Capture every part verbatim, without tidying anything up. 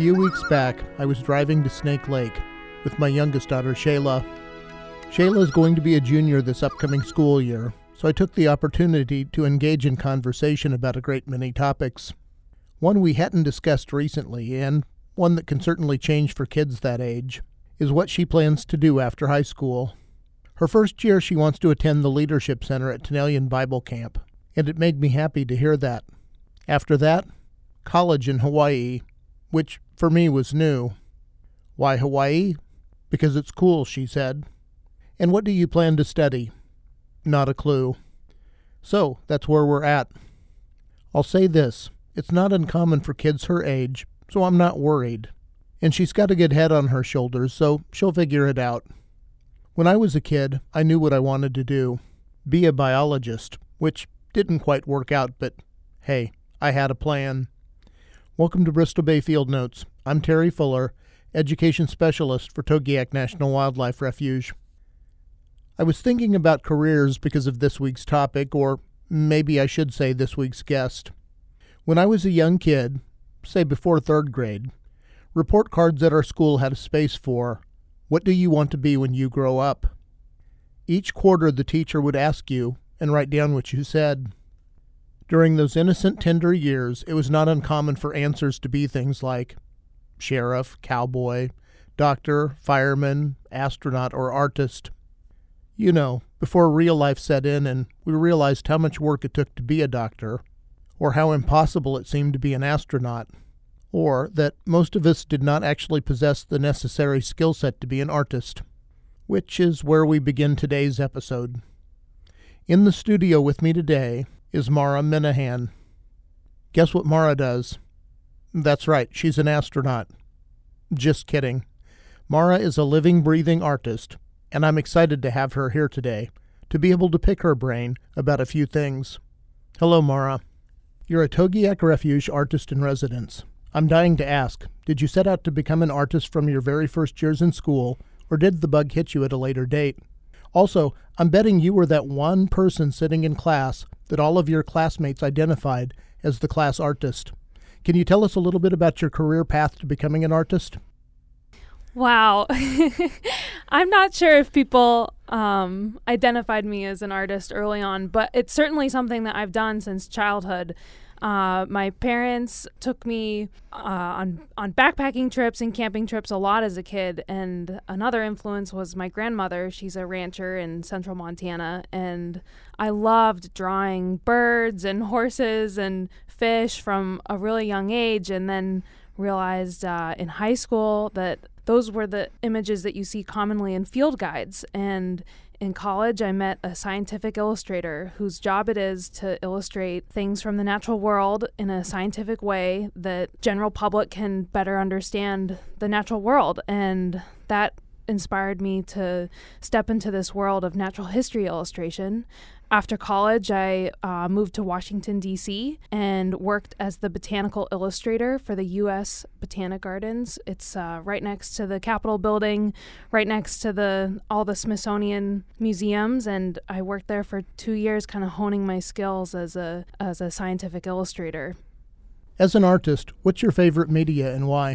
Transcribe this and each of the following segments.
few weeks back, I was driving to Snake Lake with my youngest daughter, Shayla. Shayla is going to be a junior this upcoming school year, so I took the opportunity to engage in conversation about a great many topics. One we hadn't discussed recently, and one that can certainly change for kids that age, is what she plans to do after high school. Her first year, she wants to attend the Leadership Center at Tenalian Bible Camp, and it made me happy to hear that. After that, college in Hawaii, which for me was new. Why Hawaii? Because it's cool, she said. And what do you plan to study? Not a clue. So, that's where we're at. I'll say this, it's not uncommon for kids her age, so I'm not worried. And she's got a good head on her shoulders, so she'll figure it out. When I was a kid, I knew what I wanted to do. Be a biologist, which didn't quite work out, but hey, I had a plan. Welcome to Bristol Bay Field Notes. I'm Terry Fuller, Education Specialist for Togiak National Wildlife Refuge. I was thinking about careers because of this week's topic, or maybe I should say this week's guest. When I was a young kid, say before third grade, report cards at our school had a space for, "What do you want to be when you grow up?" Each quarter the teacher would ask you and write down what you said. During those innocent, tender years, it was not uncommon for answers to be things like sheriff, cowboy, doctor, fireman, astronaut, or artist. You know, before real life set in and we realized how much work it took to be a doctor, or how impossible it seemed to be an astronaut, or that most of us did not actually possess the necessary skill set to be an artist, which is where we begin today's episode. In the studio with me today is Mara Minahan. Guess what Mara does? That's right, she's an astronaut. Just kidding. Mara is a living, breathing artist, and I'm excited to have her here today to be able to pick her brain about a few things. Hello, Mara. You're a Togiak Refuge artist in residence. I'm dying to ask, did you set out to become an artist from your very first years in school, or did the bug hit you at a later date? Also, I'm betting you were that one person sitting in class that all of your classmates identified as the class artist. Can you tell us a little bit about your career path to becoming an artist? Wow. I'm not sure if people um, identified me as an artist early on, but it's certainly something that I've done since childhood. Uh, my parents took me uh, on on backpacking trips and camping trips a lot as a kid, and another influence was my grandmother. She's a rancher in central Montana, and I loved drawing birds and horses and fish from a really young age, and then realized uh, in high school that those were the images that you see commonly in field guides. And in college, I met a scientific illustrator whose job it is to illustrate things from the natural world in a scientific way that general public can better understand the natural world. And that inspired me to step into this world of natural history illustration. After college, I uh, moved to Washington, D C and worked as the botanical illustrator for the U S Botanic Gardens. It's uh, right next to the Capitol building, right next to the all the Smithsonian museums, and I worked there for two years kind of honing my skills as a as a scientific illustrator. As an artist, what's your favorite media and why?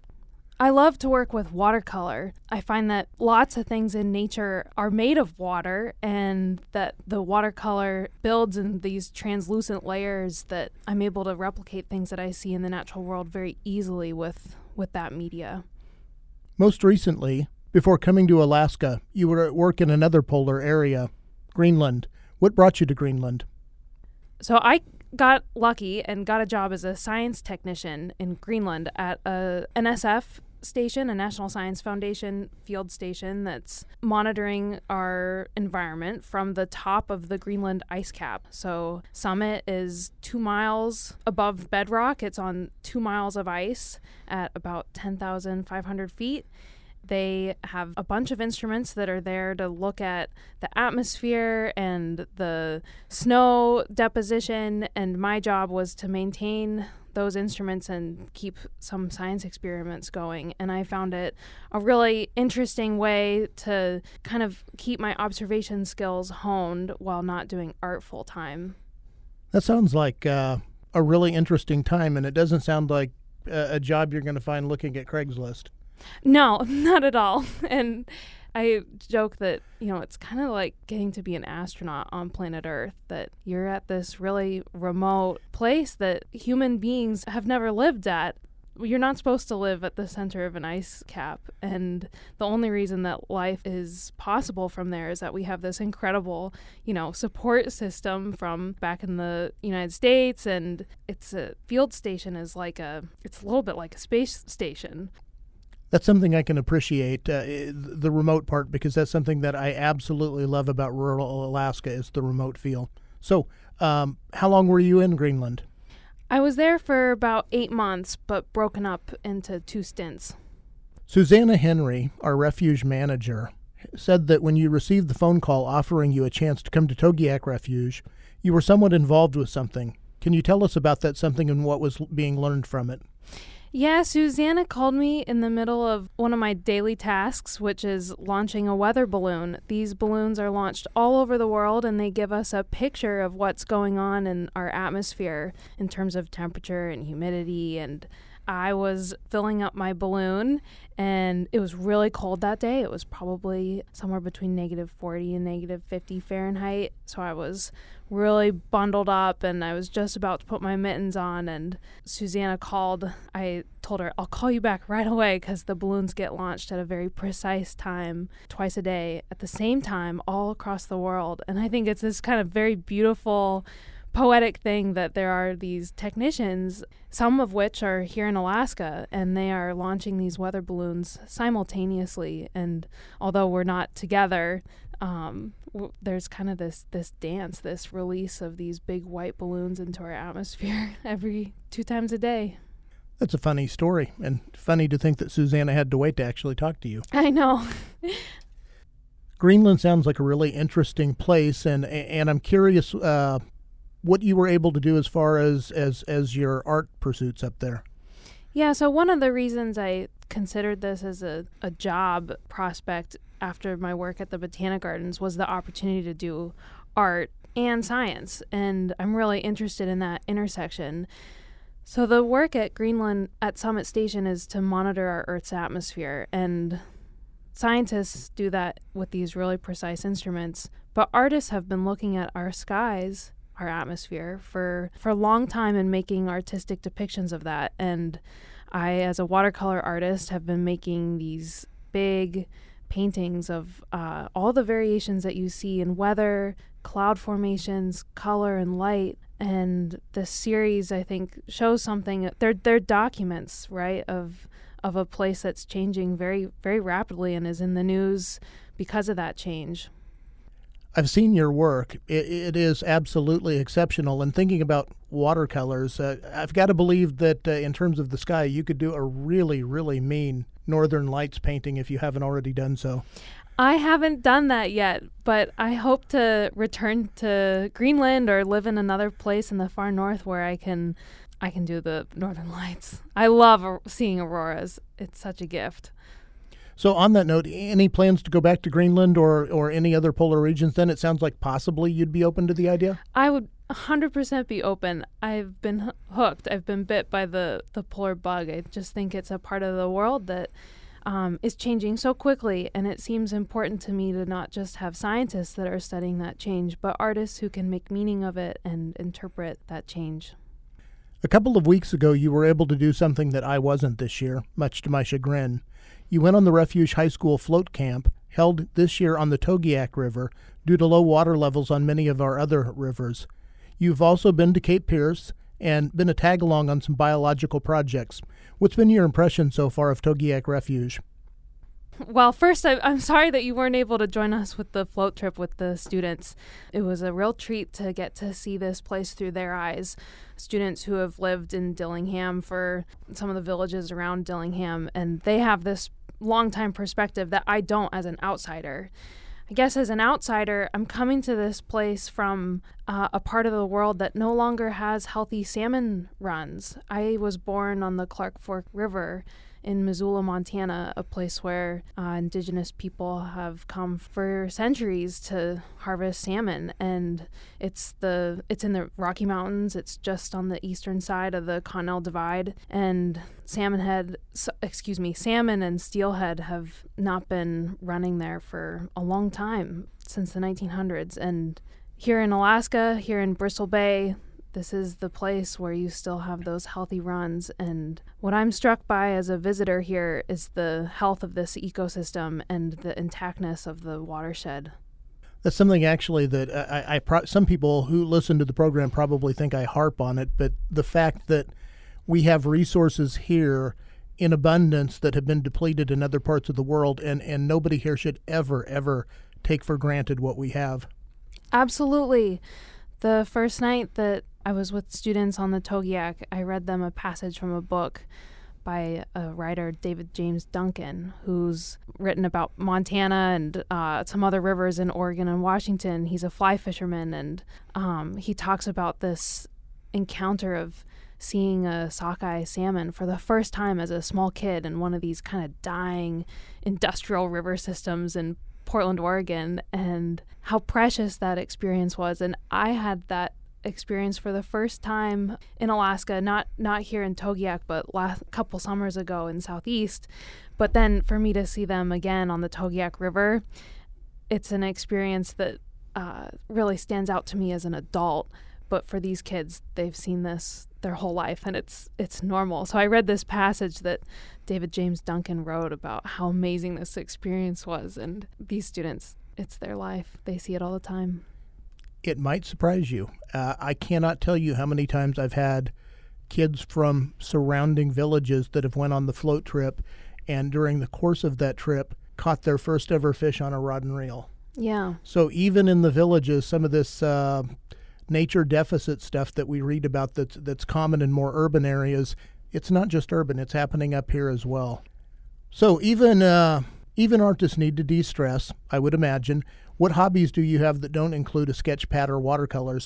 I love to work with watercolor. I find that lots of things in nature are made of water, and that the watercolor builds in these translucent layers that I'm able to replicate things that I see in the natural world very easily with, with that media. Most recently, before coming to Alaska, you were at work in another polar area, Greenland. What brought you to Greenland? So I got lucky and got a job as a science technician in Greenland at a N S F station, a National Science Foundation field station that's monitoring our environment from the top of the Greenland ice cap. So Summit is two miles above bedrock. It's on two miles of ice at about ten thousand five hundred feet. They have a bunch of instruments that are there to look at the atmosphere and the snow deposition, and my job was to maintain those instruments and keep some science experiments going. And I found it a really interesting way to kind of keep my observation skills honed while not doing art full time. That sounds like uh, a really interesting time, and it doesn't sound like a, a job you're going to find looking at Craigslist. No, not at all. And I joke that, you know, it's kind of like getting to be an astronaut on planet Earth, that you're at this really remote place that human beings have never lived at. You're not supposed to live at the center of an ice cap. And the only reason that life is possible from there is that we have this incredible, you know, support system from back in the United States. And it's a field station is like a, it's a little bit like a space station. That's something I can appreciate, uh, the remote part, because that's something that I absolutely love about rural Alaska is the remote feel. So um, how long were you in Greenland? I was there for about eight months, but broken up into two stints. Susanna Henry, our refuge manager, said that when you received the phone call offering you a chance to come to Togiak Refuge, you were somewhat involved with something. Can you tell us about that something and what was being learned from it? Yeah, Susanna called me in the middle of one of my daily tasks, which is launching a weather balloon. These balloons are launched all over the world, and they give us a picture of what's going on in our atmosphere in terms of temperature and humidity. And I was filling up my balloon, and it was really cold that day. It was probably somewhere between negative forty and negative fifty Fahrenheit. So I was really bundled up, and I was just about to put my mittens on, and Susanna called. I told her, I'll call you back right away, because the balloons get launched at a very precise time, twice a day, at the same time, all across the world. And I think it's this kind of very beautiful, poetic thing that there are these technicians, some of which are here in Alaska, and they are launching these weather balloons simultaneously. And although we're not together, um, w- there's kind of this this dance, this release of these big white balloons into our atmosphere every two times a day. That's a funny story, and funny to think that Susanna had to wait to actually talk to you. I know. Greenland sounds like a really interesting place, and and I'm curious uh, what you were able to do as far as, as, as your art pursuits up there. Yeah, so one of the reasons I considered this as a, a job prospect after my work at the Botanic Gardens was the opportunity to do art and science, and I'm really interested in that intersection. So the work at Greenland at Summit Station is to monitor our Earth's atmosphere, and scientists do that with these really precise instruments, but artists have been looking at our skies, our atmosphere, for, for a long time and making artistic depictions of that. And I, as a watercolor artist, have been making these big paintings of uh, all the variations that you see in weather, cloud formations, color, and light. And this series, I think, shows something. They're they're documents, right, of of a place that's changing very, very rapidly and is in the news because of that change. I've seen your work. It, it is absolutely exceptional. And thinking about watercolors, uh, I've got to believe that uh, in terms of the sky, you could do a really, really mean Northern Lights painting if you haven't already done so. I haven't done that yet, but I hope to return to Greenland or live in another place in the far north where I can I can do the Northern Lights. I love uh, seeing auroras. It's such a gift. So on that note, any plans to go back to Greenland or, or any other polar regions then? It sounds like possibly you'd be open to the idea? I would one hundred percent be open. I've been hooked. I've been bit by the, the polar bug. I just think it's a part of the world that um, is changing so quickly, and it seems important to me to not just have scientists that are studying that change, but artists who can make meaning of it and interpret that change. A couple of weeks ago, you were able to do something that I wasn't this year, much to my chagrin. You went on the Refuge High School float camp, held this year on the Togiak River, due to low water levels on many of our other rivers. You've also been to Cape Pierce and been a tag-along on some biological projects. What's been your impression so far of Togiak Refuge? Well, first, I, I'm sorry that you weren't able to join us with the float trip with the students. It was a real treat to get to see this place through their eyes. Students who have lived in Dillingham for some of the villages around Dillingham, and they have this long-time perspective that I don't as an outsider. I guess as an outsider, I'm coming to this place from uh, a part of the world that no longer has healthy salmon runs. I was born on the Clark Fork River in Missoula, Montana, a place where uh, indigenous people have come for centuries to harvest salmon. And it's the it's in the Rocky Mountains. It's just on the eastern side of the Continental Divide. And salmon head, excuse me, salmon and steelhead have not been running there for a long time, since the nineteen hundreds. And here in Alaska, here in Bristol Bay, this is the place where you still have those healthy runs. And what I'm struck by as a visitor here is the health of this ecosystem and the intactness of the watershed. That's something actually that I, I pro- some people who listen to the program probably think I harp on it, but the fact that we have resources here in abundance that have been depleted in other parts of the world, and, and nobody here should ever, ever take for granted what we have. Absolutely. The first night that I was with students on the Togiak, I read them a passage from a book by a writer, David James Duncan, who's written about Montana and uh, some other rivers in Oregon and Washington. He's a fly fisherman, and um, he talks about this encounter of seeing a sockeye salmon for the first time as a small kid in one of these kind of dying industrial river systems in Portland, Oregon, and how precious that experience was. And I had that experience for the first time in Alaska, not not here in Togiak, but last couple summers ago in Southeast. But then for me to see them again on the Togiak River, it's an experience that uh, really stands out to me as an adult. But for these kids, they've seen this their whole life, and it's it's normal. So I read this passage that David James Duncan wrote about how amazing this experience was, and these students, it's their life. They see it all the time. It might surprise you. Uh, I cannot tell you how many times I've had kids from surrounding villages that have went on the float trip, and during the course of that trip, caught their first ever fish on a rod and reel. Yeah. So even in the villages, some of this uh, nature deficit stuff that we read about that's, that's common in more urban areas, it's not just urban, it's happening up here as well. So even uh, even artists need to de-stress, I would imagine. What hobbies do you have that don't include a sketch pad or watercolors?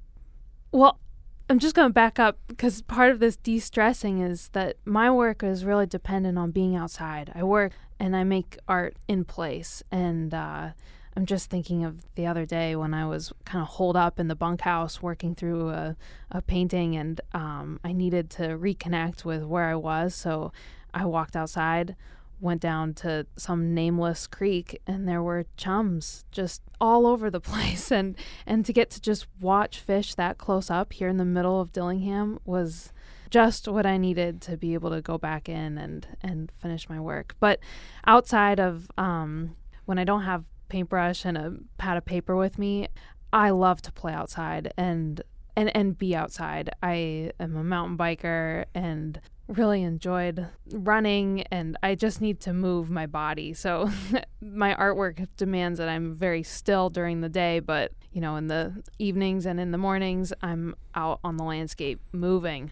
Well, I'm just going to back up, because part of this de-stressing is that my work is really dependent on being outside. I work and I make art in place, and uh, I'm just thinking of the other day when I was kind of holed up in the bunkhouse working through a, a painting, and um, I needed to reconnect with where I was. So I walked outside, went down to some nameless creek, and there were chums just all over the place. And, and to get to just watch fish that close up here in the middle of Dillingham was just what I needed to be able to go back in and, and finish my work. But outside of um, when I don't have paintbrush and a pad of paper with me, I love to play outside and and and be outside. I am a mountain biker and really enjoyed running, and I just need to move my body. So my artwork demands that I'm very still during the day, but you know, in the evenings and in the mornings, I'm out on the landscape moving.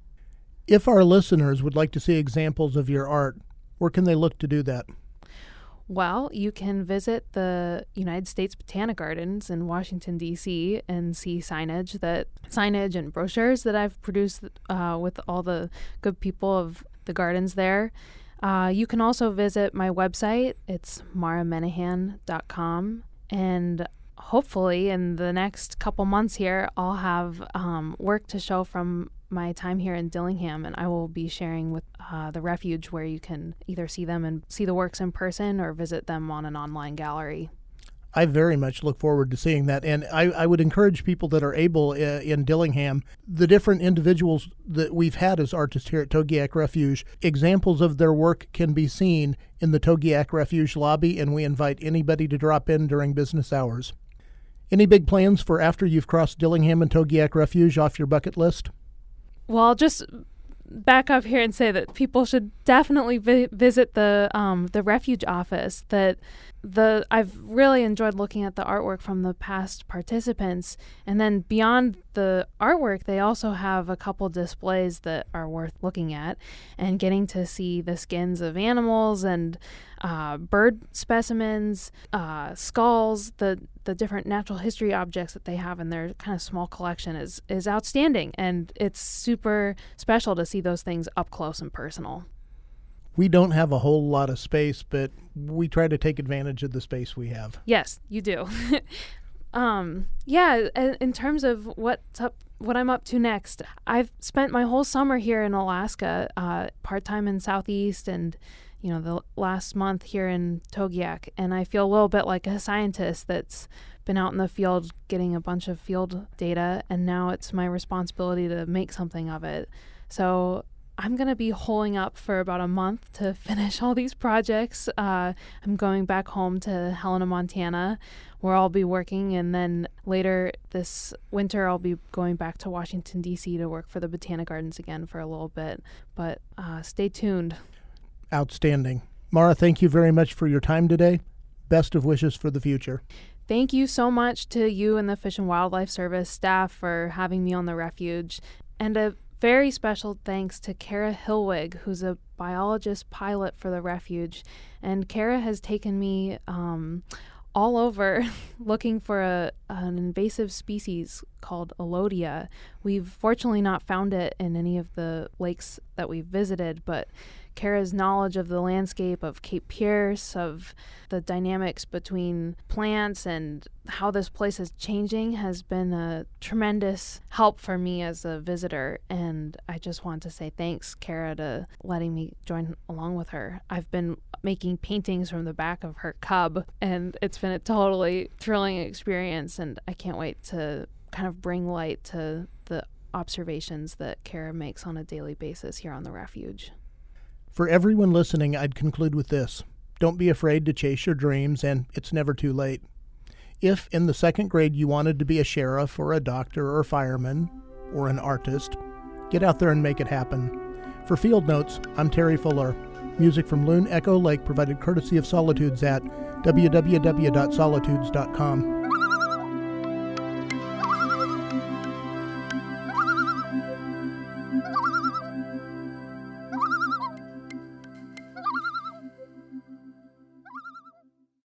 If our listeners would like to see examples of your art, where can they look to do that? Well, you can visit the United States Botanic Gardens in Washington, D C and see signage that signage and brochures that I've produced uh, with all the good people of the gardens there. Uh, you can also visit my website. It's mara menahan dot com. And hopefully in the next couple months here, I'll have um, work to show from my time here in Dillingham, and I will be sharing with uh, the Refuge, where you can either see them and see the works in person or visit them on an online gallery. I very much look forward to seeing that, and I, I would encourage people that are able uh, in Dillingham, the different individuals that we've had as artists here at Togiak Refuge, examples of their work can be seen in the Togiak Refuge lobby, and we invite anybody to drop in during business hours. Any big plans for after you've crossed Dillingham and Togiak Refuge off your bucket list? Well, I'll just back up here and say that people should definitely vi- visit the um, the Refuge office. That the I've really enjoyed looking at the artwork from the past participants, and then beyond the artwork, they also have a couple displays that are worth looking at, and getting to see the skins of animals and uh, bird specimens, uh, skulls, the the different natural history objects that they have in their kind of small collection is is outstanding, and it's super special to see those things up close and personal. We don't have a whole lot of space, but we try to take advantage of the space we have. Yes, you do. um, yeah, in terms of what's up, what I'm up to next, I've spent my whole summer here in Alaska, uh, part-time in Southeast, and you know, the last month here in Togiak, and I feel a little bit like a scientist that's been out in the field getting a bunch of field data, and now it's my responsibility to make something of it. So I'm going to be holing up for about a month to finish all these projects. Uh, I'm going back home to Helena, Montana, where I'll be working, and then later this winter I'll be going back to Washington, D C to work for the Botanic Gardens again for a little bit. But uh, stay tuned. Outstanding. Mara, thank you very much for your time today. Best of wishes for the future. Thank you so much to you and the Fish and Wildlife Service staff for having me on the refuge, and a very special thanks to Kara Hillwig, who's a biologist pilot for the refuge. And Kara has taken me um, all over looking for a, an invasive species called Alodia. We've fortunately not found it in any of the lakes that we've visited, but Kara's knowledge of the landscape of Cape Pierce, of the dynamics between plants and how this place is changing has been a tremendous help for me as a visitor. And I just want to say thanks, Kara, to letting me join along with her. I've been making paintings from the back of her cub, and it's been a totally thrilling experience, and I can't wait to kind of bring light to the observations that Kara makes on a daily basis here on the refuge. For everyone listening, I'd conclude with this. Don't be afraid to chase your dreams, and it's never too late. If in the second grade you wanted to be a sheriff or a doctor or a fireman or an artist, get out there and make it happen. For Field Notes, I'm Terry Fuller. Music from Loon Echo Lake provided courtesy of Solitudes at w w w dot solitudes dot com.